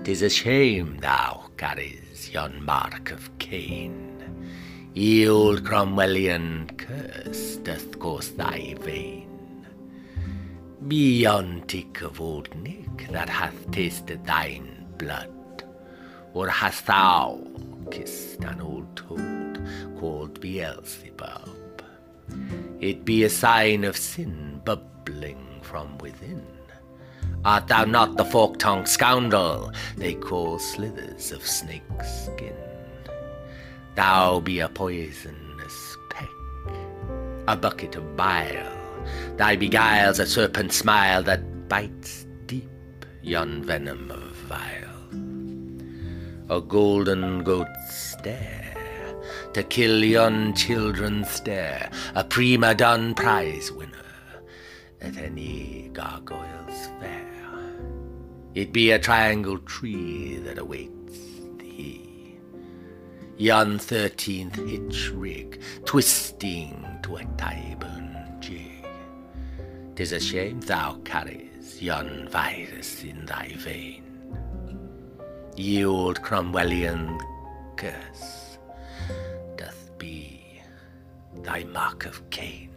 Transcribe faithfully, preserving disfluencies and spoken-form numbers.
'Tis a shame thou carries yon mark of Cain. Ye old Cromwellian curse doth course thy vein. Be yon tick of old Nick that hath tasted thine blood, or hast thou kissed an old toad called Beelzebub? It be a sign of sin bubbling from within. Art thou not the fork-tongued scoundrel they call Slithers of snake-skin? Thou be a poisonous peck, a bucket of bile. Thy beguiles a serpent smile that bites deep yon venom of vile. A golden goat's stare to kill yon children's stare, a prima done prize winner at any gargoyle's fair. It be a triangle tree that awaits thee, yon thirteenth hitch rig twisting to a Tyburn jig. 'Tis a shame thou carries yon virus in thy vein. Ye old Cromwellian curse doth be thy mark of Cain.